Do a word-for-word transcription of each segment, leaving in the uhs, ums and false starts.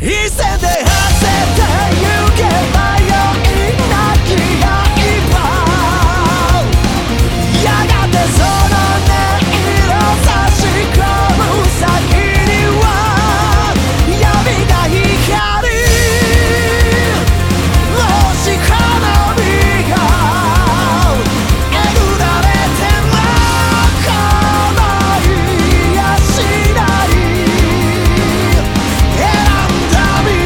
一線で走って行けばよいなきが一番やがてその音色差し込む先には闇が光る星花火がえぐられても構いやしない選んだ道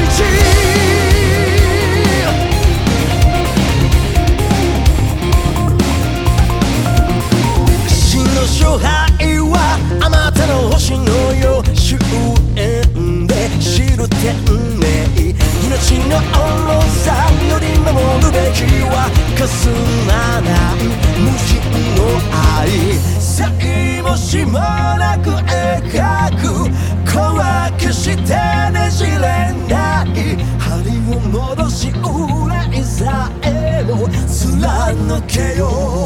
真の勝敗はあまたの星のよう終焉で知る天命命の重さより守るべきはかすまない無人の愛さいもしもなく描く怖くしてねじれない針を戻し裏いさえも貫けよう